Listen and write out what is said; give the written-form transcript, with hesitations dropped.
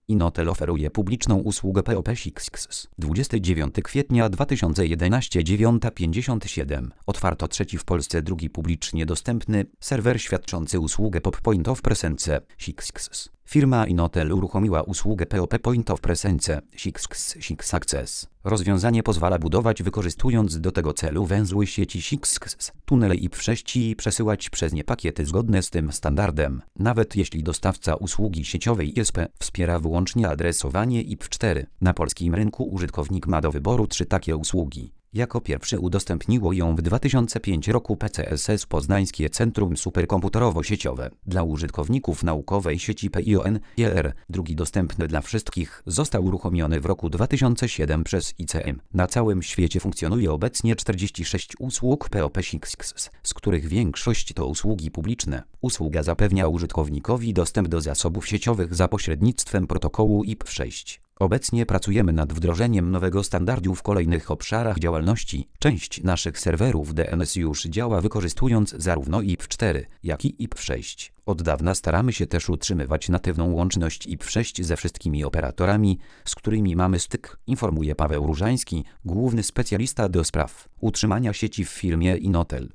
Inotel oferuje publiczną usługę POP6. 29 kwietnia 2011 9:57. Otwarto trzeci w Polsce drugi publicznie dostępny serwer świadczący usługę POP Point of Presence 6. Firma Inotel uruchomiła usługę POP Point of Presence 6 Access. Rozwiązanie pozwala budować wykorzystując do tego celu węzły sieci 6, tunele IP6 i przesyłać przez nie pakiety zgodne z tym standardem, nawet jeśli dostawca usługi sieciowej ISP wspiera wyłącznie adresowanie IP4. Na polskim rynku użytkownik ma do wyboru 3 takie usługi. Jako pierwszy udostępniło ją w 2005 roku PCSS Poznańskie Centrum Superkomputerowo-Sieciowe dla użytkowników naukowej sieci PION-IR. Drugi dostępny dla wszystkich został uruchomiony w roku 2007 przez ICM. Na całym świecie funkcjonuje obecnie 46 usług POP6, z których większość to usługi publiczne. Usługa zapewnia użytkownikowi dostęp do zasobów sieciowych za pośrednictwem protokołu IP6. Obecnie pracujemy nad wdrożeniem nowego standardu w kolejnych obszarach działalności. Część naszych serwerów DNS już działa wykorzystując zarówno IP4, jak i IP6. Od dawna staramy się też utrzymywać natywną łączność IP6 ze wszystkimi operatorami, z którymi mamy styk, informuje Paweł Różański, główny specjalista do spraw utrzymania sieci w firmie Inotel.